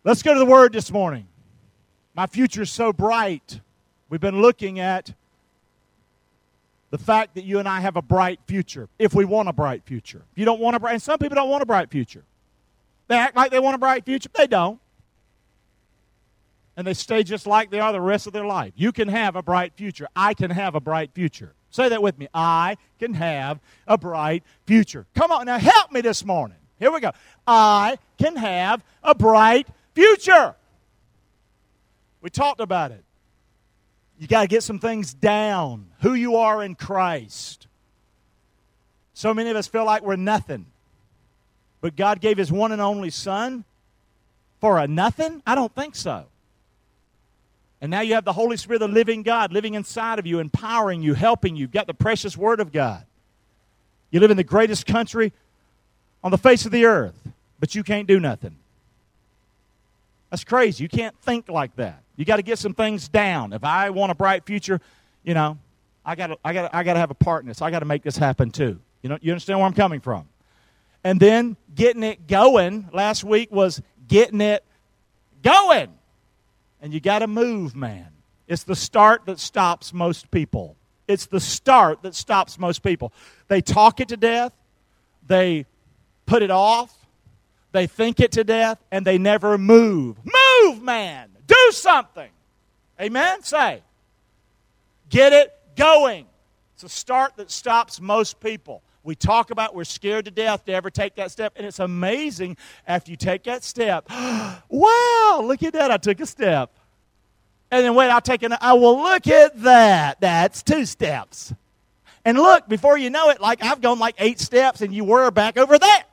Let's go to the Word this morning. My future is so bright. We've been looking at the fact that you and I have a bright future, if we want a bright future. If you don't want a bright, and some people don't want a bright future. They act like they want a bright future. They don't. And they stay just like they are the rest of their life. You can have a bright future. I can have a bright future. Say that with me. I can have a bright future. Come on, now help me this morning. Here we go. I can have a bright future. We talked about it. You got to get some things down. Who you are in Christ. So many of us feel like we're nothing. But God gave His one and only Son for a nothing? I don't think so. And now you have the Holy Spirit, the living God, living inside of you, empowering you, helping you. You've got the precious Word of God. You live in the greatest country on the face of the earth, but you can't do nothing. That's crazy. You can't think like that. You got to get some things down. If I want a bright future, you know, I got to have a part in this. I got to make this happen too. You know, you understand where I'm coming from? And then getting it going. Last week was getting it going. And you got to move, man. It's the start that stops most people. It's the start that stops most people. They talk it to death. They put it off. They think it to death, and they never move. Move, man. Do something. Amen? Say. Get it going. It's a start that stops most people. We talk about we're scared to death to ever take that step, and it's amazing after you take that step. Wow, look at that. I took a step. And then wait, I'll take another. Oh, well, look at that. That's 2 steps. And look, before you know it, like I've gone like 8 steps, and you were back over there.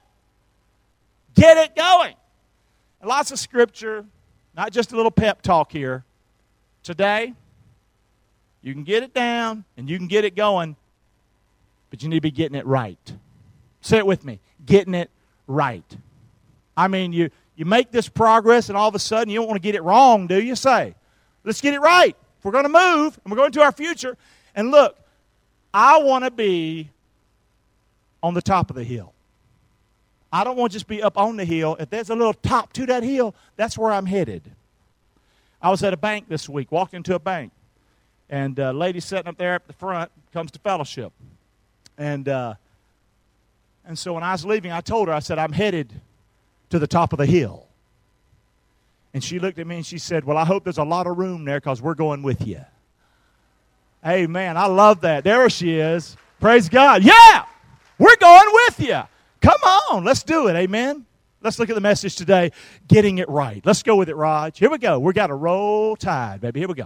Get it going. And lots of scripture, not just a little pep talk here. Today, you can get it down and you can get it going, but you need to be getting it right. Say it with me. Getting it right. I mean, you make this progress and all of a sudden you don't want to get it wrong, do you? Say, let's get it right. If we're going to move and we're going to our future. And look, I want to be on the top of the hill. I don't want to just be up on the hill. If there's a little top to that hill, that's where I'm headed. I was at a bank this week, walked into a bank, and a lady sitting up there at the front comes to fellowship. And so when I was leaving, I told her, I said, I'm headed to the top of the hill. And she looked at me and she said, well, I hope there's a lot of room there because we're going with you. Amen. I love that. There she is. Praise God. Yeah, we're going with you. Come on, let's do it, amen? Let's look at the message today, getting it right. Let's go with it, Raj. Here we go. We got to roll tide, baby. Here we go.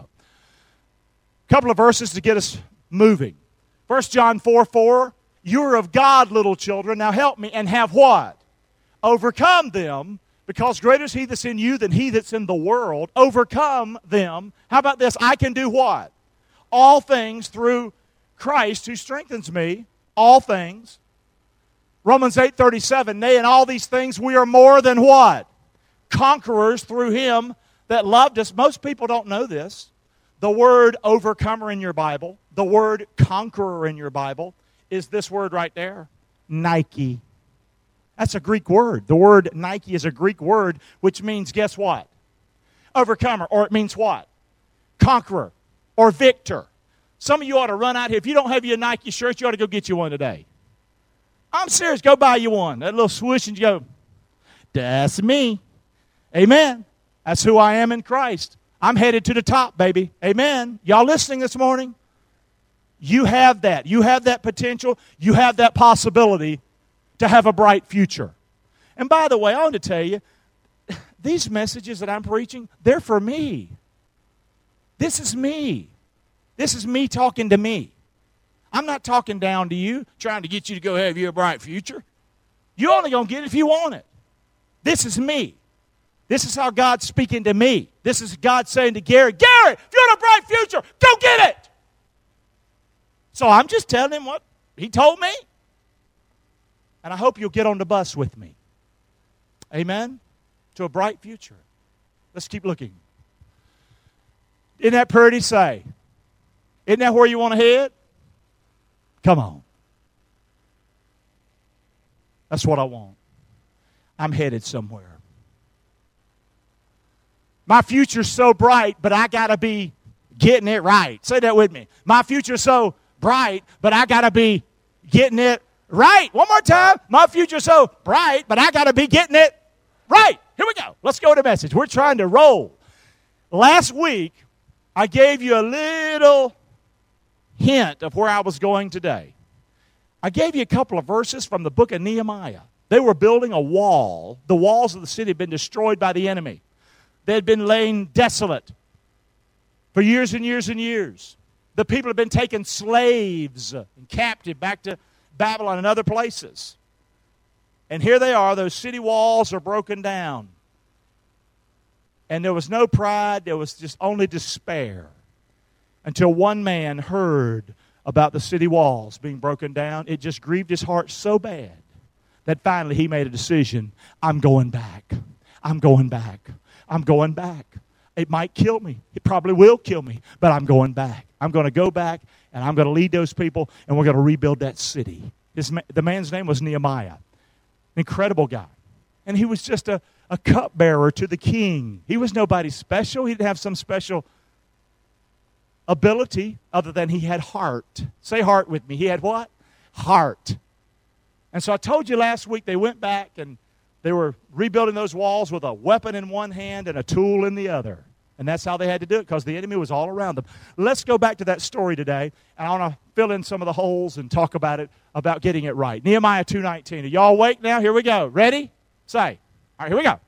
A couple of verses to get us moving. 1 John 4:4, you are of God, little children. Now help me, and have what? Overcome them, because greater is He that's in you than he that's in the world. Overcome them. How about this? I can do what? All things through Christ who strengthens me. All things. Romans 8:37, nay, in all these things we are more than what? Conquerors through Him that loved us. Most people don't know this. The word overcomer in your Bible, the word conqueror in your Bible, is this word right there, Nike. That's a Greek word. The word Nike is a Greek word, which means, guess what? Overcomer, or it means what? Conqueror, or victor. Some of you ought to run out here. If you don't have your Nike shirt, you ought to go get you one today. I'm serious. Go buy you one. That little swoosh and you go, that's me. Amen. That's who I am in Christ. I'm headed to the top, baby. Amen. Y'all listening this morning? You have that. You have that potential. You have that possibility to have a bright future. And by the way, I want to tell you, these messages that I'm preaching, they're for me. This is me. This is me talking to me. I'm not talking down to you, trying to get you to go have you a bright future. You're only going to get it if you want it. This is me. This is how God's speaking to me. This is God saying to Gary, Gary, if you want a bright future, go get it. So I'm just telling him what he told me. And I hope you'll get on the bus with me. Amen? To a bright future. Let's keep looking. Isn't that pretty? Say. Isn't that where you want to head? Come on. That's what I want. I'm headed somewhere. My future's so bright, but I got to be getting it right. Say that with me. My future's so bright, but I got to be getting it right. One more time. My future's so bright, but I got to be getting it right. Here we go. Let's go to the message. We're trying to roll. Last week, I gave you a little hint of where I was going today. I gave you a couple of verses from the book of Nehemiah. They were building a wall. The walls of the city had been destroyed by the enemy. They had been laying desolate for years and years and years. The people had been taken slaves and captive back to Babylon and other places. And here they are. Those city walls are broken down. And there was no pride. There was just only despair. Until one man heard about the city walls being broken down. It just grieved his heart so bad that finally he made a decision. I'm going back. I'm going back. I'm going back. It might kill me. It probably will kill me. But I'm going back. I'm going to go back, and I'm going to lead those people, and we're going to rebuild that city. The man's name was Nehemiah. An incredible guy. And he was just a cupbearer to the king. He was nobody special. He didn't have some special ability other than he had heart. Say heart with me. He had what? Heart. And so I told you last week they went back and they were rebuilding those walls with a weapon in one hand and a tool in the other. And that's how they had to do it because the enemy was all around them. Let's go back to that story today. And I want to fill in some of the holes and talk about it, about getting it right. Nehemiah 2:19. Are y'all awake now? Here we go. Ready? Say. All right, here we go.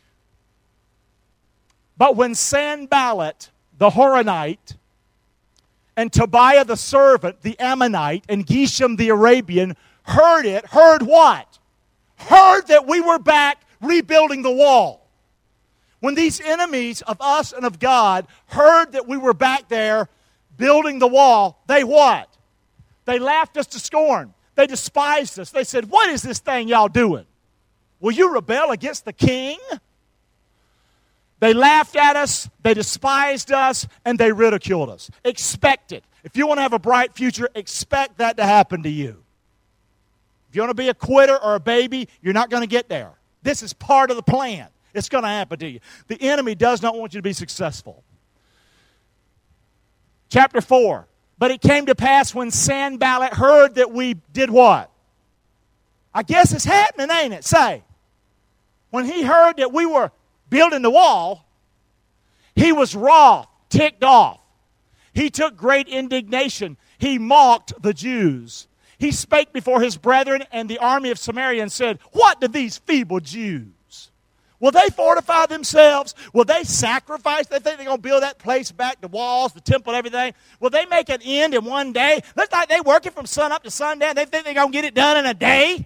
But when Sanballat the Horonite and Tobiah the servant, the Ammonite, and Geshem the Arabian heard it, heard what? Heard that we were back rebuilding the wall. When these enemies of us and of God heard that we were back there building the wall, they what? They laughed us to scorn. They despised us. They said, what is this thing y'all doing? Will you rebel against the king? They laughed at us, they despised us, and they ridiculed us. Expect it. If you want to have a bright future, expect that to happen to you. If you want to be a quitter or a baby, you're not going to get there. This is part of the plan. It's going to happen to you. The enemy does not want you to be successful. Chapter 4. But it came to pass when Sanballat heard that we did what? I guess it's happening, ain't it? Say. When he heard that we were building the wall, he was wroth, ticked off. He took great indignation. He mocked the Jews. He spake before his brethren and the army of Samaria and said, what do these feeble Jews? Will they fortify themselves? Will they sacrifice? They think they're going to build that place back, the walls, the temple, everything. Will they make an end in one day? Looks like they're working from sun up to sundown. They think they're going to get it done in a day.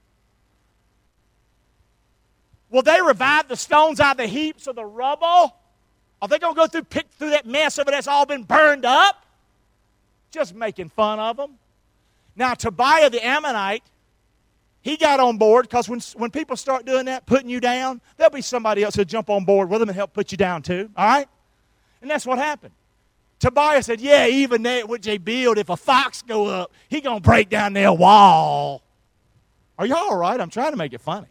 Will they revive the stones out of the heaps of the rubble? Are they going to go pick through that mess of it that's all been burned up? Just making fun of them. Now, Tobiah the Ammonite, he got on board because when people start doing that, putting you down, there'll be somebody else who'll jump on board with them and help put you down too, all right? And that's what happened. Tobiah said, yeah, even that which they build, if a fox go up, he going to break down their wall. Are y'all all right? I'm trying to make it funny.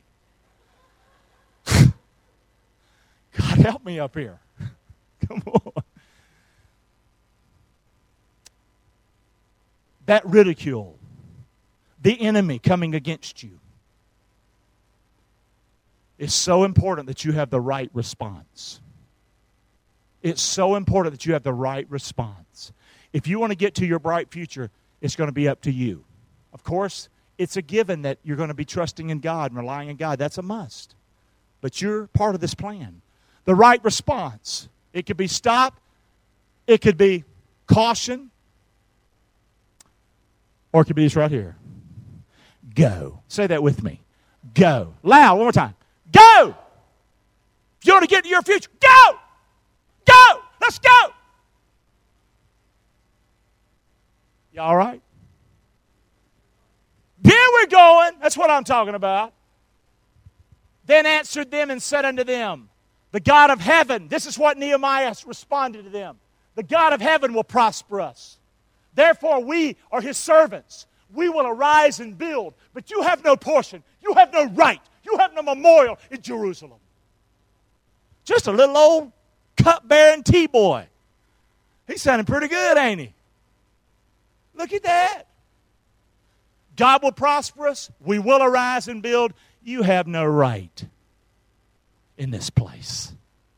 God, help me up here. Come on. That ridicule, the enemy coming against you, is so important that you have the right response. It's so important that you have the right response. If you want to get to your bright future, it's going to be up to you. Of course, it's a given that you're going to be trusting in God and relying on God. That's a must. But you're part of this plan. The right response. It could be stop. It could be caution. Or it could be this right here. Go. Say that with me. Go. Loud, one more time. Go! If you want to get to your future, go! Go! Let's go! You all right? Here we're going. That's what I'm talking about. Then answered them and said unto them, the God of heaven, this is what Nehemiah responded to them. The God of heaven will prosper us. Therefore we are his servants. We will arise and build. But you have no portion. You have no right. You have no memorial in Jerusalem. Just a little old Cupbearing T-boy. He's sounding pretty good, ain't he? Look at that. God will prosper us. We will arise and build. You have no right in this place.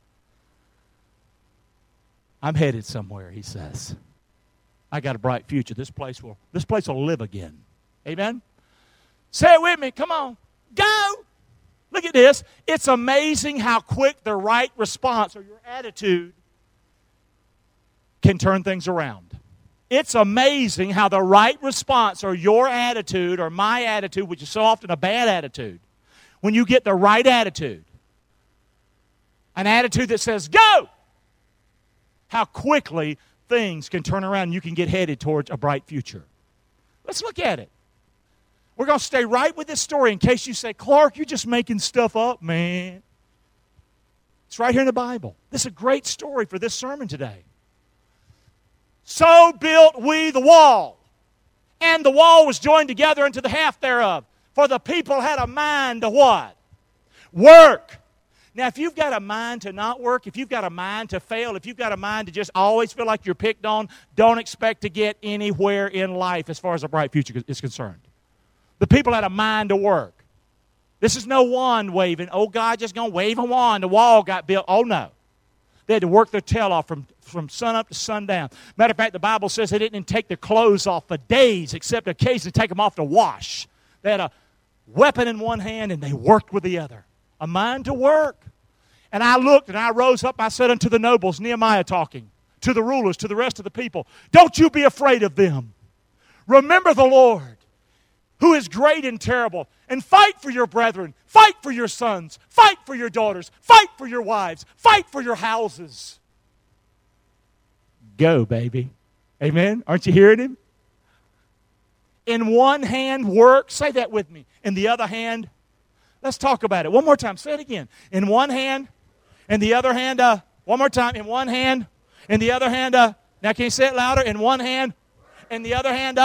I'm headed somewhere, he says. I got a bright future. This place will live again. Amen? Say it with me. Come on. Go. Look at this. It's amazing how quick the right response or your attitude can turn things around. It's amazing how the right response or your attitude or my attitude, which is so often a bad attitude, when you get the right attitude, an attitude that says, go, how quickly things can turn around and you can get headed towards a bright future. Let's look at it. We're going to stay right with this story in case you say, Clark, you're just making stuff up, man. It's right here in the Bible. This is a great story for this sermon today. So built we the wall, and the wall was joined together unto the half thereof. For the people had a mind to what? Work. Now, if you've got a mind to not work, if you've got a mind to fail, if you've got a mind to just always feel like you're picked on, don't expect to get anywhere in life as far as a bright future is concerned. The people had a mind to work. This is no wand waving. Oh, God just going to wave a wand. The wall got built. Oh, no. They had to work their tail off from sun up to sundown. Matter of fact, the Bible says they didn't take their clothes off for days except occasionally take them off to wash. They had a weapon in one hand and they worked with the other. A mind to work. And I looked and I rose up. I said unto the nobles, Nehemiah talking, to the rulers, to the rest of the people, don't you be afraid of them. Remember the Lord, who is great and terrible, and fight for your brethren, fight for your sons, fight for your daughters, fight for your wives, fight for your houses. Go, baby. Amen? Aren't you hearing him? In one hand, work. Say that with me. In the other hand, let's talk about it. One more time. Say it again. In one hand, in the other hand, one more time. In one hand, in the other hand, now can you say it louder? In one hand, in the other hand,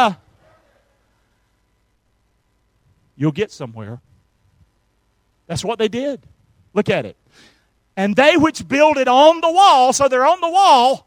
you'll get somewhere. That's what they did. Look at it. And they which builded on the wall, so they're on the wall,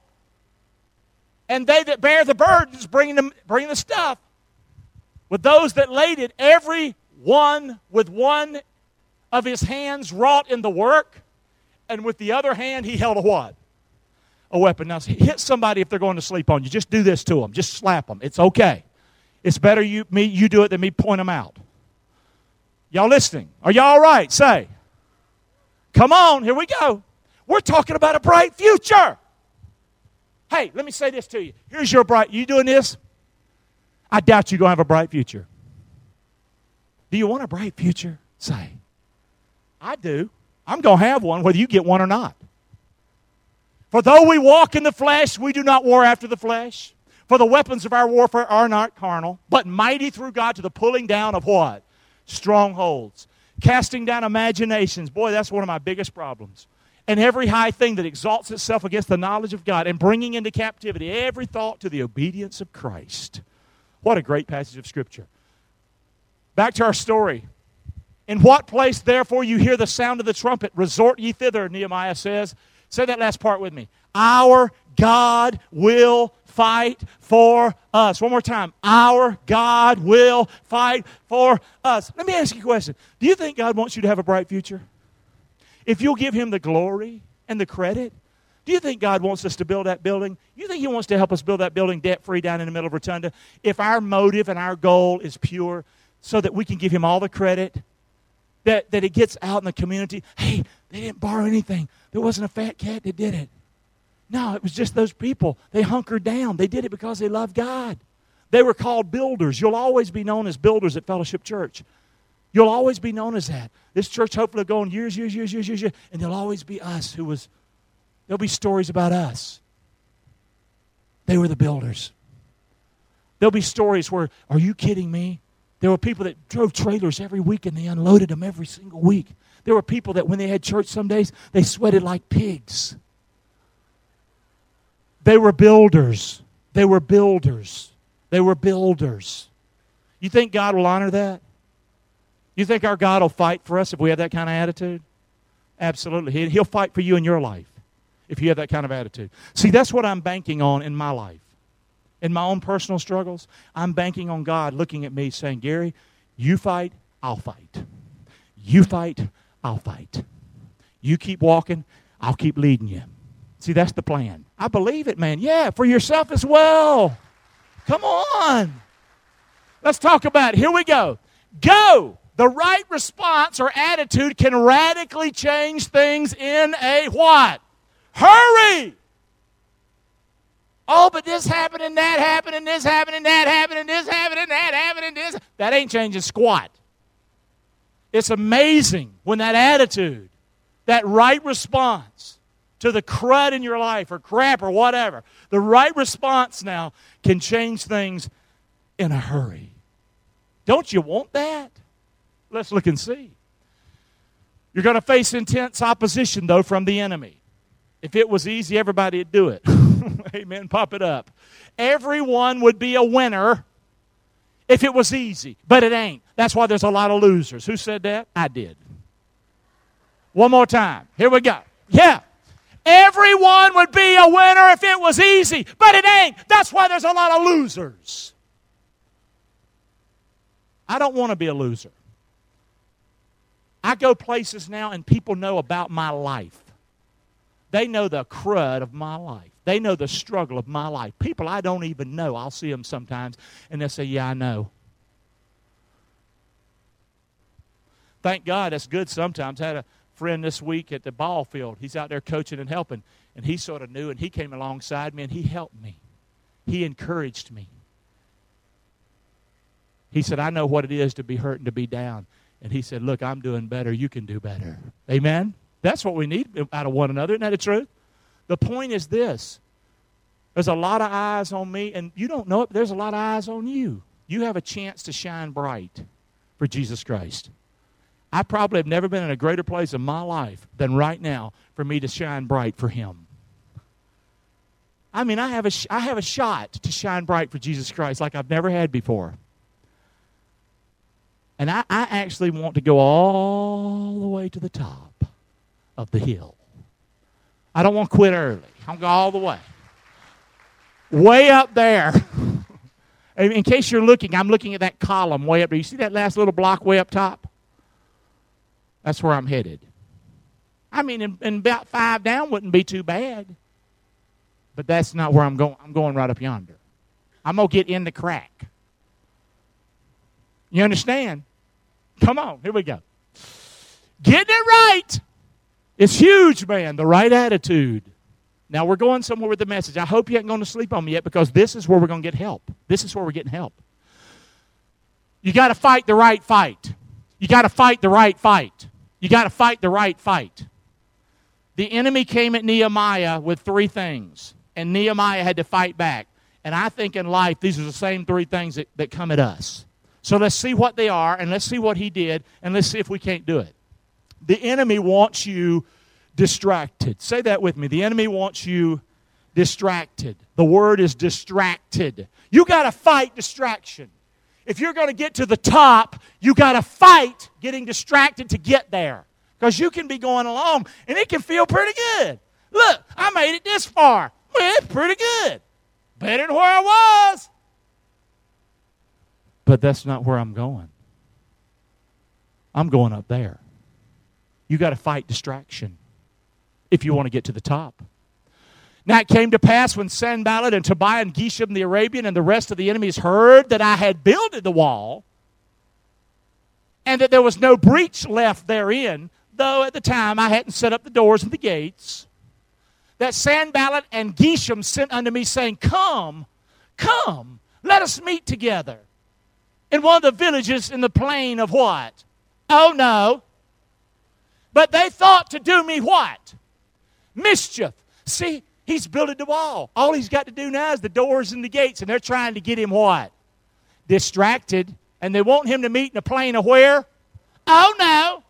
and they that bear the burdens, bringing the stuff, with those that laid it, every one with one of his hands wrought in the work, and with the other hand he held a what? A weapon. Now, hit somebody if they're going to sleep on you. Just do this to them. Just slap them. It's okay. It's better you do it than me point them out. Y'all listening? Are y'all all right? Say. Come on, here we go. We're talking about a bright future. Hey, let me say this to you. Here's your you doing this? I doubt you're going to have a bright future. Do you want a bright future? Say. I do. I'm going to have one whether you get one or not. For though we walk in the flesh, we do not war after the flesh. For the weapons of our warfare are not carnal, but mighty through God to the pulling down of what? Strongholds. Casting down imaginations. Boy, that's one of my biggest problems. And every high thing that exalts itself against the knowledge of God, and bringing into captivity every thought to the obedience of Christ. What a great passage of Scripture. Back to our story. In what place, therefore, you hear the sound of the trumpet, resort ye thither, Nehemiah says. Say that last part with me. Our God will fight for us. One more time. Our God will fight for us. Let me ask you a question. Do you think God wants you to have a bright future? If you'll give Him the glory and the credit, do you think God wants us to build that building? You think He wants to help us build that building debt-free down in the middle of Rotunda? If our motive and our goal is pure so that we can give Him all the credit, that it gets out in the community, hey, they didn't borrow anything. There wasn't a fat cat that did it. No, it was just those people. They hunkered down. They did it because they loved God. They were called builders. You'll always be known as builders at Fellowship Church. You'll always be known as that. This church hopefully will go on years, and there'll always be us there'll be stories about us. They were the builders. There'll be stories where, are you kidding me? There were people that drove trailers every week and they unloaded them every single week. There were people that when they had church some days, they sweated like pigs. They were builders. They were builders. They were builders. You think God will honor that? You think our God will fight for us if we have that kind of attitude? Absolutely. He'll fight for you in your life. if you have that kind of attitude. See, that's what I'm banking on in my life. In my own personal struggles, I'm banking on God looking at me saying, Gary, you fight, I'll fight. You fight, I'll fight. You keep walking, I'll keep leading you. See, that's the plan. I believe it, man. Yeah, for yourself as well. Come on. Let's talk about it. Here we go. Go. The right response or attitude can radically change things in a what? Hurry. Oh, but this happened and that happened and this happened and that happened and this happened and that happened and this. That ain't changing squat. It's amazing when that attitude, that right response to the crud in your life or crap or whatever, the right response now can change things in a hurry. Don't you want that? Let's look and see. You're going to face intense opposition, though, from the enemy. If it was easy, everybody would do it. Amen. Pop it up. Everyone would be a winner if it was easy, but it ain't. That's why there's a lot of losers. Who said that? I did. One more time. Here we go. Yeah. Everyone would be a winner if it was easy, but it ain't. That's why there's a lot of losers. I don't want to be a loser. I go places now and people know about my life. They know the crud of my life. They know the struggle of my life. People I don't even know, I'll see them sometimes, and they'll say, yeah, I know. Thank God, that's good sometimes. I had a friend this week at the ball field. He's out there coaching and helping, and he sort of knew, and he came alongside me, and he helped me. He encouraged me. He said, I know what it is to be hurt and to be down. And he said, look, I'm doing better. You can do better. Amen? That's what we need out of one another. Isn't that the truth? The point is this. There's a lot of eyes on me, and you don't know it, but there's a lot of eyes on you. You have a chance to shine bright for Jesus Christ. I probably have never been in a greater place in my life than right now for me to shine bright for Him. I mean, I have a shot to shine bright for Jesus Christ like I've never had before. And I actually want to go all the way to the top of the hill. I don't want to quit early. I'm going to go all the way. Way up there. In case you're looking, I'm looking at that column way up there. You see that last little block way up top? That's where I'm headed. I mean, in about 5 down wouldn't be too bad. But that's not where I'm going. I'm going right up yonder. I'm going to get in the crack. You understand? Come on, here we go. Getting it right. It's huge, man, the right attitude. Now, we're going somewhere with the message. I hope you ain't going to sleep on me yet because this is where we're going to get help. This is where we're getting help. You got to fight the right fight. You got to fight the right fight. You got to fight the right fight. The enemy came at Nehemiah with 3 things, and Nehemiah had to fight back. And I think in life, these are the same 3 things that come at us. So let's see what they are, and let's see what he did, and let's see if we can't do it. The enemy wants you distracted. Say that with me. The enemy wants you distracted. The word is distracted. You got to fight distraction. If you're going to get to the top, you got to fight getting distracted to get there. Because you can be going along, and it can feel pretty good. Look, I made it this far. Well, it's pretty good. Better than where I was. But that's not where I'm going. I'm going up there. You got to fight distraction if you want to get to the top. Now it came to pass when Sanballat and Tobiah and Geshem the Arabian and the rest of the enemies heard that I had builded the wall and that there was no breach left therein, though at the time I hadn't set up the doors and the gates, that Sanballat and Geshem sent unto me, saying, Come, let us meet together in one of the villages in the plain of what? Oh, no. But they thought to do me what? Mischief. See, he's building the wall. All he's got to do now is the doors and the gates, and they're trying to get him what? Distracted. And they want him to meet in the plain of where? Oh, no.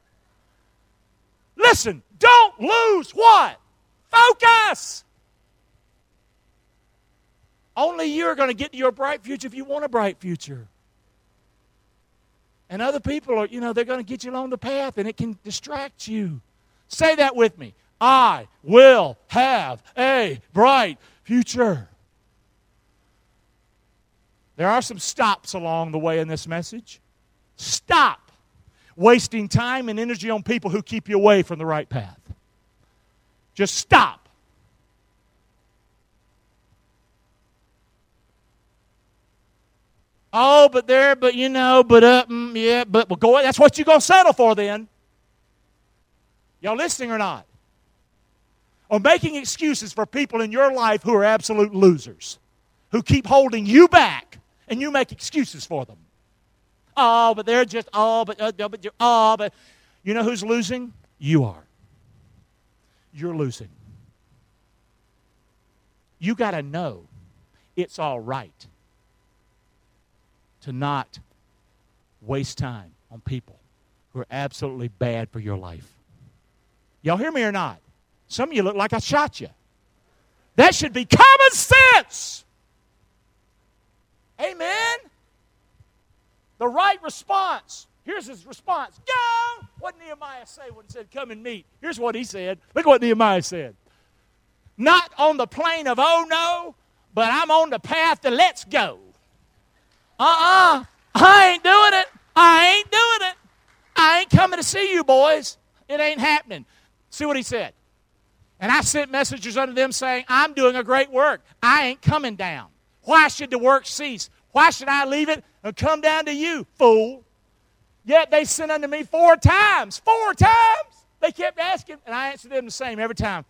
Listen, don't lose what? Focus. Only you're going to get to your bright future if you want a bright future. And other people are, they're going to get you along the path, and it can distract you. Say that with me. I will have a bright future. There are some stops along the way in this message. Stop wasting time and energy on people who keep you away from the right path. Just stop. Oh, but go. That's what you're going to settle for then. Y'all listening or not? Or making excuses for people in your life who are absolute losers, who keep holding you back, and you make excuses for them. Oh, but they're just, but you know who's losing? You are. You're losing. You got to know it's all right to not waste time on people who are absolutely bad for your life. Y'all hear me or not? Some of you look like I shot you. That should be common sense. Amen? The right response. Here's his response. Go! What did Nehemiah say when he said, come and meet? Here's what he said. Look what Nehemiah said. Not on the plane of oh no, but I'm on the path to let's go. I ain't doing it. I ain't doing it. I ain't coming to see you, boys. It ain't happening. See what he said. And I sent messengers unto them saying, I'm doing a great work. I ain't coming down. Why should the work cease? Why should I leave it and come down to you, fool? Yet they sent unto me 4 times. 4 times. They kept asking, and I answered them the same every time.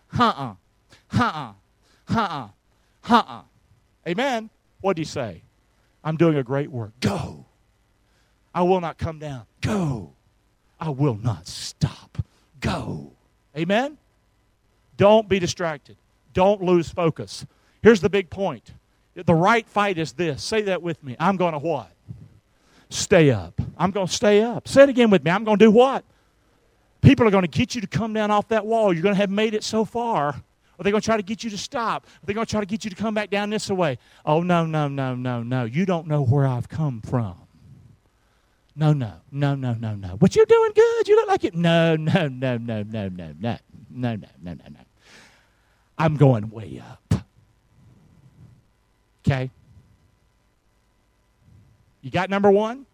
Amen. What did he say? I'm doing a great work. Go. I will not come down. Go. I will not stop. Go. Amen? Don't be distracted. Don't lose focus. Here's the big point. The right fight is this. Say that with me. I'm going to what? Stay up. I'm going to stay up. Say it again with me. I'm going to do what? People are going to get you to come down off that wall. You're going to have made it so far. Are they going to try to get you to stop? Are they going to try to get you to come back down this way? Oh, no. You don't know where I've come from. No. But you're doing good. You look like it. No. I'm going way up. Okay? You got number 1?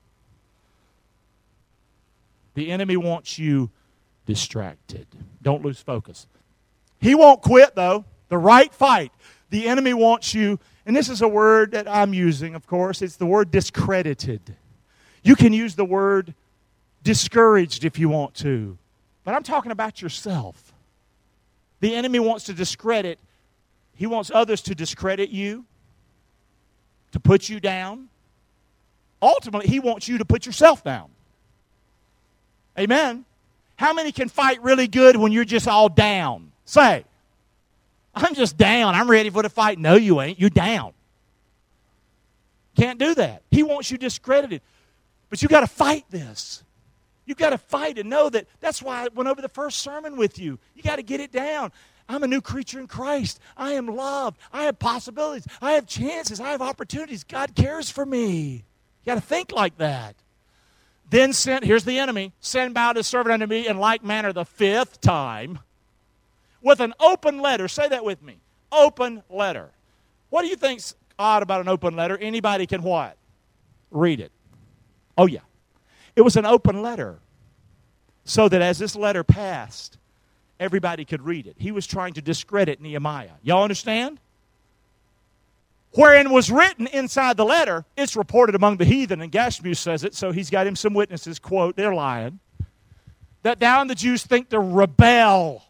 The enemy wants you distracted. Don't lose focus. He won't quit, though. The right fight. The enemy wants you, and this is a word that I'm using, of course. It's the word discredited. You can use the word discouraged if you want to. But I'm talking about yourself. The enemy wants to discredit. He wants others to discredit you, to put you down. Ultimately, he wants you to put yourself down. Amen. How many can fight really good when you're just all down? Say, I'm just down. I'm ready for the fight. No, you ain't. You're down. Can't do that. He wants you discredited. But you got to fight this. You got to fight and know that. That's why I went over the first sermon with you. You got to get it down. I'm a new creature in Christ. I am loved. I have possibilities. I have chances. I have opportunities. God cares for me. You got to think like that. Then here's the enemy, send about his servant unto me in like manner the 5th time with an open letter. Say that with me. Open letter. What do you think's odd about an open letter? Anybody can what? Read it. Oh, yeah. It was an open letter so that as this letter passed, everybody could read it. He was trying to discredit Nehemiah. Y'all understand? Wherein was written inside the letter, it's reported among the heathen, and Gashmu says it, so he's got him some witnesses, quote, they're lying, that thou and the Jews think to rebel,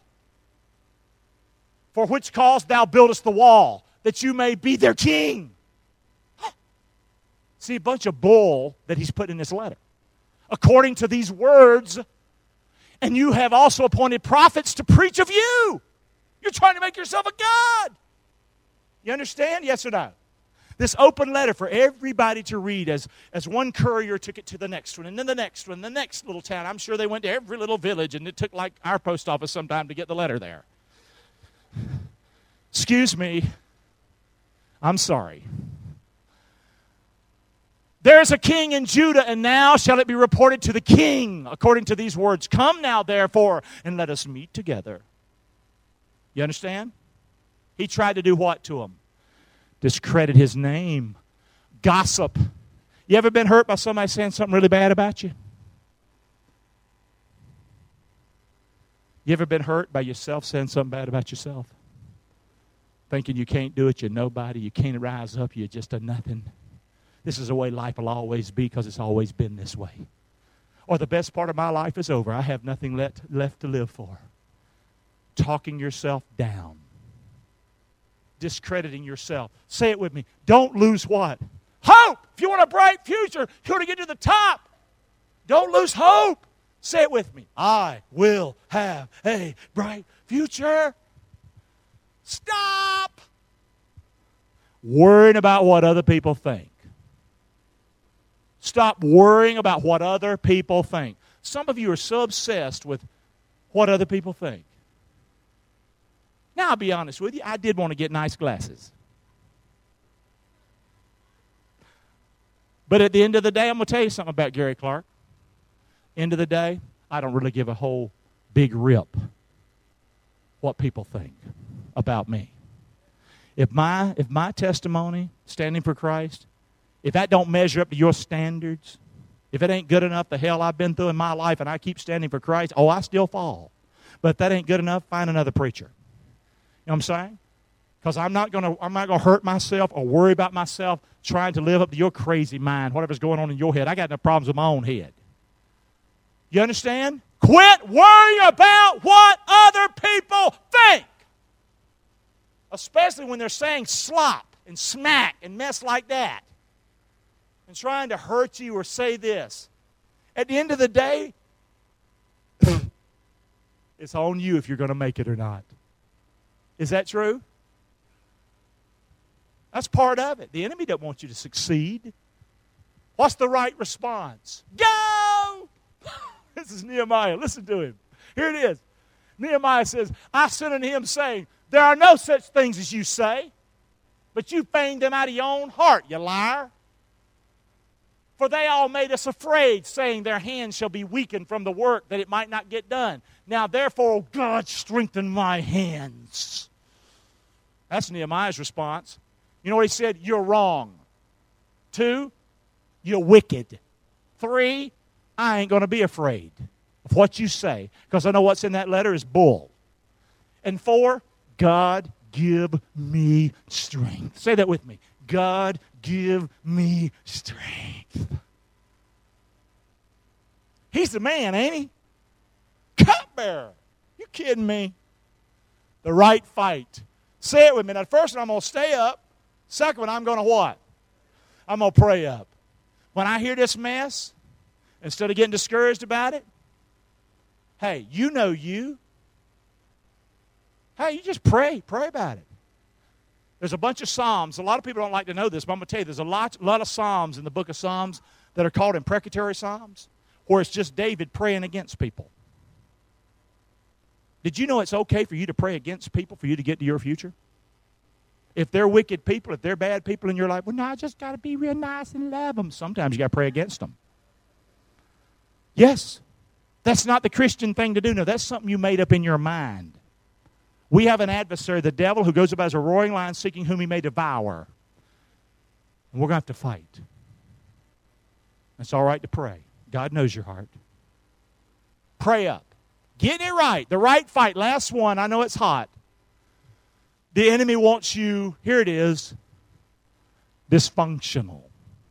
for which cause thou buildest the wall, that you may be their king. See, a bunch of bull that he's put in this letter. According to these words, and you have also appointed prophets to preach of you. You're trying to make yourself a god. You understand? Yes or no? This open letter for everybody to read as one courier took it to the next one, and then the next one, the next little town. I'm sure they went to every little village, and it took like our post office sometime to get the letter there. Excuse me. I'm sorry. There is a king in Judah, and now shall it be reported to the king, according to these words. Come now, therefore, and let us meet together. You understand? He tried to do what to him? Discredit his name. Gossip. You ever been hurt by somebody saying something really bad about you? You ever been hurt by yourself saying something bad about yourself? Thinking you can't do it, you're nobody, you can't rise up, you're just a nothing. This is the way life will always be because it's always been this way. Or the best part of my life is over. I have nothing left to live for. Talking yourself down. Discrediting yourself. Say it with me. Don't lose what? Hope! If you want a bright future, you want to get to the top. Don't lose hope. Say it with me. I will have a bright future. Stop worrying about what other people think. Stop worrying about what other people think. Some of you are so obsessed with what other people think. Now, I'll be honest with you, I did want to get nice glasses. But at the end of the day, I'm going to tell you something about Gary Clark. End of the day, I don't really give a whole big rip what people think about me. If my testimony, standing for Christ, if that don't measure up to your standards, if it ain't good enough, the hell I've been through in my life and I keep standing for Christ, I still fall. But if that ain't good enough, find another preacher. You know what I'm saying? Because I'm not gonna hurt myself or worry about myself trying to live up to your crazy mind, whatever's going on in your head. I got no problems with my own head. You understand? Quit worrying about what other people think. Especially when they're saying slop and smack and mess like that. And trying to hurt you or say this. At the end of the day, it's on you if you're going to make it or not. Is that true? That's part of it. The enemy doesn't want you to succeed. What's the right response? Go! This is Nehemiah. Listen to him. Here it is. Nehemiah says, I sent unto him saying, there are no such things as you say, but you feigned them out of your own heart, you liar. For they all made us afraid, saying their hands shall be weakened from the work, that it might not get done. Now therefore, O God, strengthen my hands. That's Nehemiah's response. You know what he said? You're wrong. 2, you're wicked. 3, I ain't going to be afraid of what you say, because I know what's in that letter is bull. And 4, God, give me strength. Say that with me. God, give me strength. He's the man, ain't he? Cupbearer. You kidding me? The right fight. Say it with me. Now, first one, I'm going to stay up. Second one, I'm going to what? I'm going to pray up. When I hear this mess, instead of getting discouraged about it, hey, you know you. Hey, you just pray. Pray about it. There's a bunch of Psalms. A lot of people don't like to know this, but I'm going to tell you, there's a lot of Psalms in the book of Psalms that are called imprecatory Psalms, where it's just David praying against people. Did you know it's okay for you to pray against people for you to get to your future? If they're wicked people, if they're bad people in your life, well, no, I just got to be real nice and love them. Sometimes you got to pray against them. Yes, that's not the Christian thing to do. No, that's something you made up in your mind. We have an adversary, the devil, who goes about as a roaring lion seeking whom he may devour. And we're going to have to fight. It's all right to pray. God knows your heart. Pray up. Get it right. The right fight. Last one. I know it's hot. The enemy wants you, here it is, dysfunctional.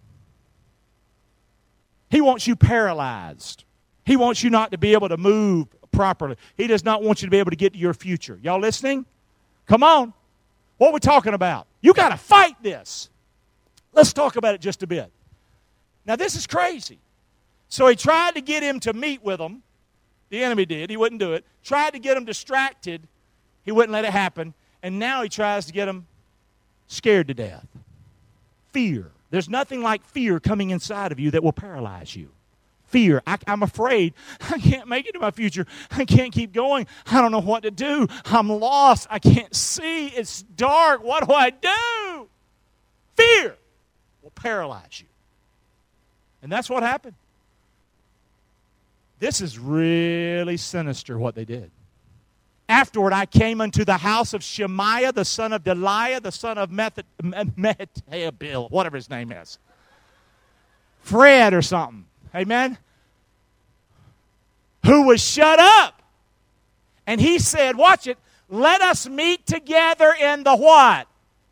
He wants you paralyzed. He wants you not to be able to move properly. He does not want you to be able to get to your future. Y'all listening? Come on. What are we talking about? You got to fight this. Let's talk about it just a bit. Now, this is crazy. So he tried to get him to meet with him. The enemy did. He wouldn't do it. Tried to get him distracted. He wouldn't let it happen. And now he tries to get him scared to death. Fear. There's nothing like fear coming inside of you that will paralyze you. Fear. I'm afraid. I can't make it to my future. I can't keep going. I don't know what to do. I'm lost. I can't see. It's dark. What do I do? Fear will paralyze you. And that's what happened. This is really sinister what they did. Afterward I came unto the house of Shemaiah, the son of Deliah, the son of Bill, whatever his name is. Fred or something. Amen? Who was shut up. And he said, watch it, let us meet together in the what?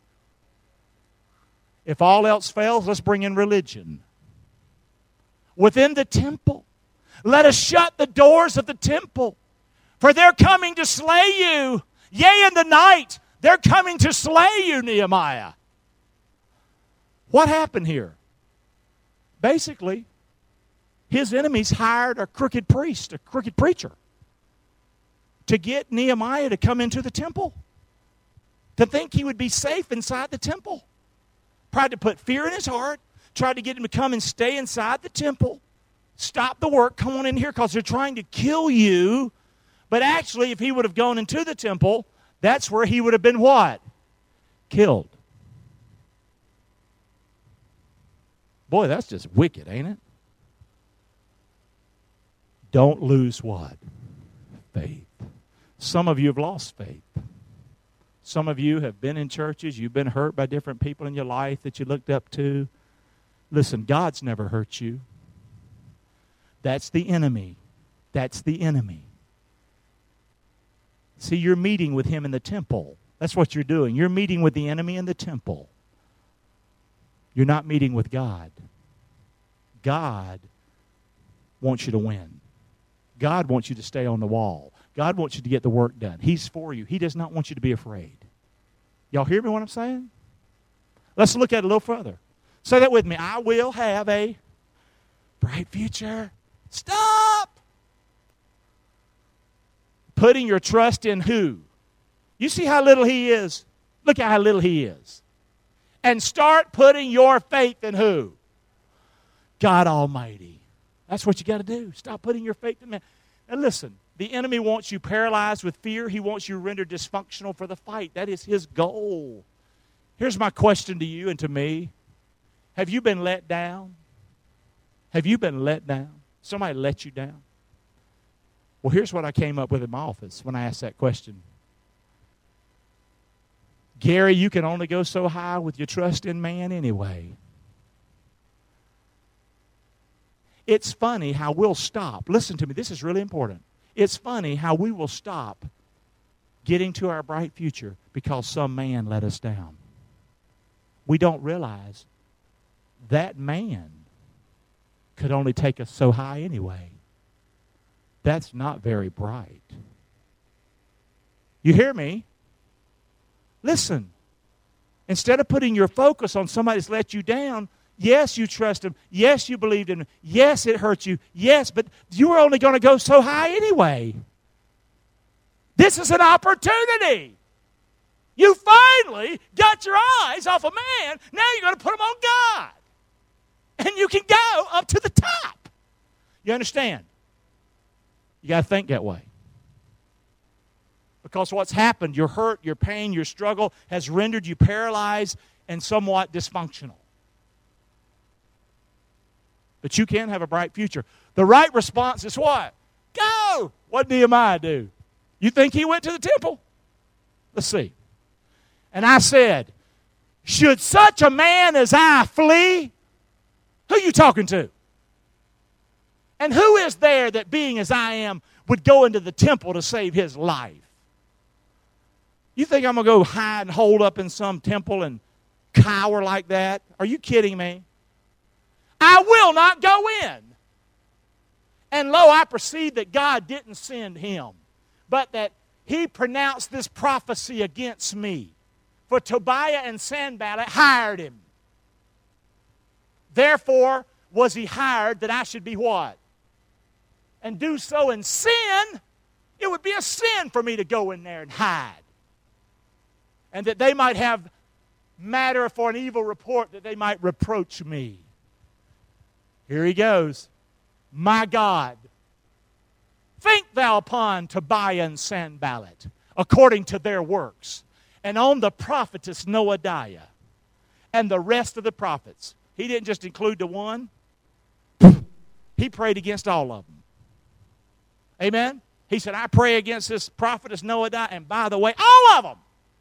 If all else fails, let's bring in religion. Within the temple. Let us shut the doors of the temple. For they're coming to slay you. Yea, in the night, they're coming to slay you, Nehemiah. What happened here? Basically, his enemies hired a crooked priest, a crooked preacher, to get Nehemiah to come into the temple, to think he would be safe inside the temple. Tried to put fear in his heart, tried to get him to come and stay inside the temple, stop the work, come on in here because they're trying to kill you. But actually, if he would have gone into the temple, that's where he would have been what? Killed. Boy, that's just wicked, ain't it? Don't lose what? Faith. Some of you have lost faith. Some of you have been in churches, you've been hurt by different people in your life that you looked up to. Listen, God's never hurt you. That's the enemy. That's the enemy. See, you're meeting with him in the temple. That's what you're doing. You're meeting with the enemy in the temple. You're not meeting with God. God wants you to win. God wants you to stay on the wall. God wants you to get the work done. He's for you. He does not want you to be afraid. Y'all hear me what I'm saying? Let's look at it a little further. Say that with me. I will have a bright future. Stop! Putting your trust in who? You see how little he is? Look at how little he is. And start putting your faith in who? God Almighty. That's what you got to do. Stop putting your faith in man. And listen, the enemy wants you paralyzed with fear. He wants you rendered dysfunctional for the fight. That is his goal. Here's my question to you and to me. Have you been let down? Have you been let down? Somebody let you down? Well, here's what I came up with in my office when I asked that question. Gary, you can only go so high with your trust in man anyway. It's funny how we'll stop. Listen to me, this is really important. It's funny how we will stop getting to our bright future because some man let us down. We don't realize that man could only take us so high anyway. That's not very bright. You hear me? Listen. Instead of putting your focus on somebody that's let you down, yes, you trust him. Yes, you believed in him. Yes, it hurt you. Yes, but you were only going to go so high anyway. This is an opportunity. You finally got your eyes off a man. Now you're going to put them on God. And you can go up to the top. You understand? You got to think that way. Because what's happened, your hurt, your pain, your struggle has rendered you paralyzed and somewhat dysfunctional. But you can have a bright future. The right response is what? Go! What did Nehemiah do? You think he went to the temple? Let's see. And I said, should such a man as I flee? Who are you talking to? And who is there that being as I am would go into the temple to save his life? You think I'm going to go hide and hold up in some temple and cower like that? Are you kidding me? I will not go in. And lo, I perceive that God didn't send him, but that he pronounced this prophecy against me. For Tobiah and Sanballat hired him. Therefore was he hired that I should be what? And do so in sin. It would be a sin for me to go in there and hide. And that they might have matter for an evil report, that they might reproach me. Here he goes. My God, think thou upon Tobiah and Sanballat, according to their works, and on the prophetess Noadiah, and the rest of the prophets. He didn't just include the one. He prayed against all of them. Amen? He said, I pray against this prophetess Noadiah, and by the way, all of them.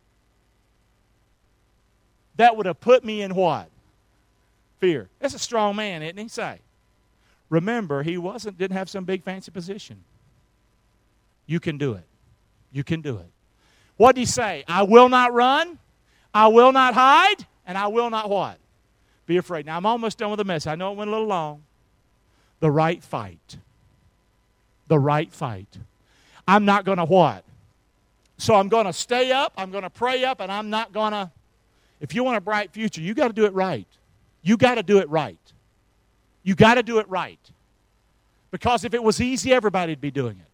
That would have put me in what? Fear. That's a strong man, isn't he? Say. Remember, he didn't have some big fancy position. You can do it. You can do it. What did he say? I will not run, I will not hide, and I will not what? Be afraid. Now, I'm almost done with the message. I know it went a little long. The right fight. The right fight. I'm not going to what? So I'm going to stay up, I'm going to pray up, and I'm not going to. If you want a bright future, you got to do it right. You got to do it right. You got to do it right. Because if it was easy, everybody would be doing it.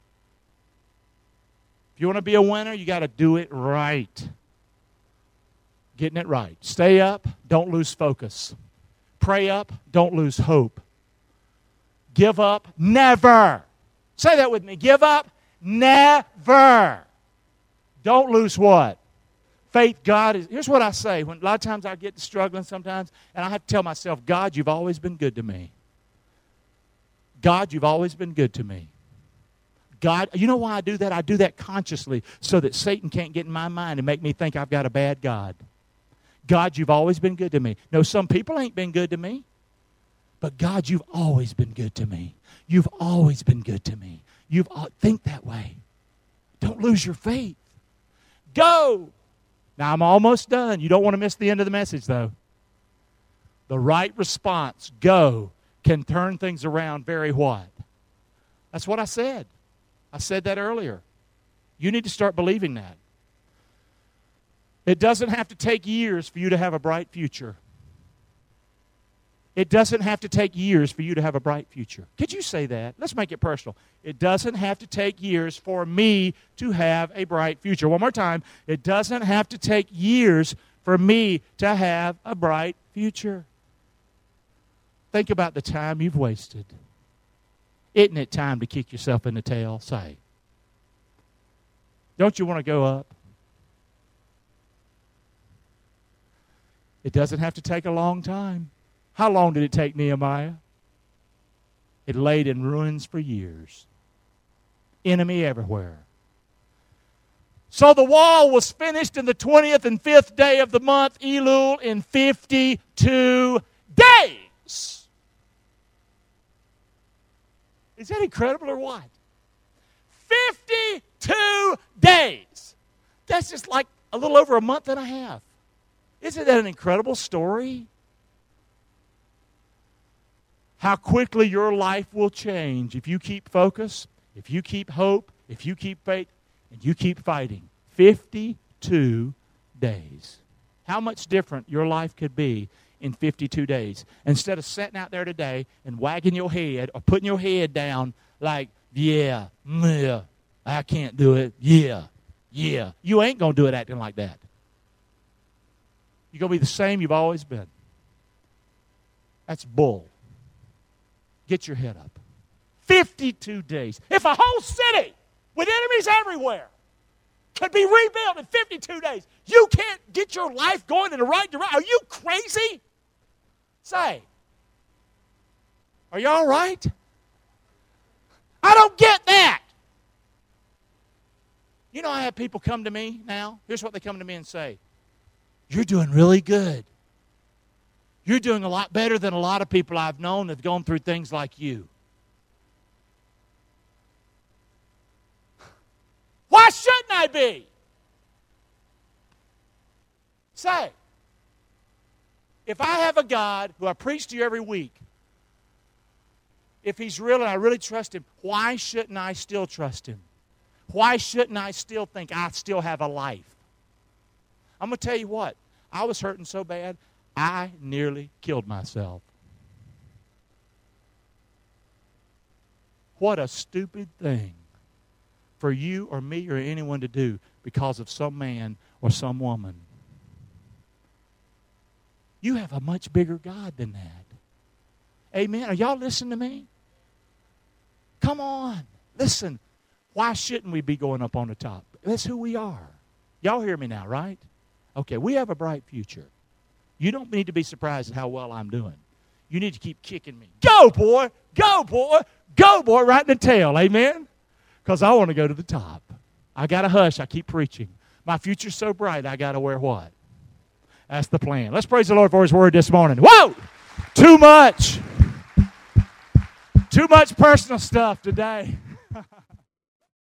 If you want to be a winner, you got to do it right. Getting it right. Stay up, don't lose focus. Pray up, don't lose hope. Give up, never. Say that with me. Give up, never. Don't lose what? Faith. God is, here's what I say. When a lot of times I get struggling sometimes, and I have to tell myself, God, you've always been good to me. God, you've always been good to me. God, you know why I do that? I do that consciously so that Satan can't get in my mind and make me think I've got a bad God. God, you've always been good to me. No, some people ain't been good to me. But God, you've always been good to me. You've always been good to me. Think that way. Don't lose your faith. Go. Now, I'm almost done. You don't want to miss the end of the message, though. The right response, go, can turn things around very what? That's what I said. I said that earlier. You need to start believing that. It doesn't have to take years for you to have a bright future. It doesn't have to take years for you to have a bright future. Could you say that? Let's make it personal. It doesn't have to take years for me to have a bright future. One more time. It doesn't have to take years for me to have a bright future. Think about the time you've wasted. Isn't it time to kick yourself in the tail? Say. Don't you want to go up? It doesn't have to take a long time. How long did it take Nehemiah? It laid in ruins for years. Enemy everywhere. So the wall was finished in the 20th and 5th day of the month, Elul, in 52 days. Is that incredible or what? 52 days. That's just like a little over a month and a half. Isn't that an incredible story? How quickly your life will change if you keep focus, if you keep hope, if you keep faith, and you keep fighting. 52 days. How much different your life could be in 52 days. Instead of sitting out there today and wagging your head or putting your head down like, yeah, I can't do it, yeah. You ain't going to do it acting like that. You're going to be the same you've always been. That's bull. Get your head up. 52 days. If a whole city with enemies everywhere could be rebuilt in 52 days, you can't get your life going in the right direction. Are you crazy? Say, are you all right? I don't get that. You know, I have people come to me now. Here's what they come to me and say. You're doing really good. You're doing a lot better than a lot of people I've known that have gone through things like you. Why shouldn't I be? Say, if I have a God who I preach to you every week, if He's real and I really trust Him, why shouldn't I still trust Him? Why shouldn't I still think I still have a life? I'm going to tell you what. I was hurting so bad, I nearly killed myself. What a stupid thing for you or me or anyone to do because of some man or some woman. You have a much bigger God than that. Amen. Are y'all listening to me? Come on. Listen. Why shouldn't we be going up on the top? That's who we are. Y'all hear me now, right? Okay, we have a bright future. You don't need to be surprised at how well I'm doing. You need to keep kicking me. Go, boy! Go, boy! Go, boy! Right in the tail. Amen? because I want to go to the top. I got to hush. I keep preaching. My future's so bright, I got to wear what? That's the plan. Let's praise the Lord for His word this morning. Whoa! Too much. Too much personal stuff today.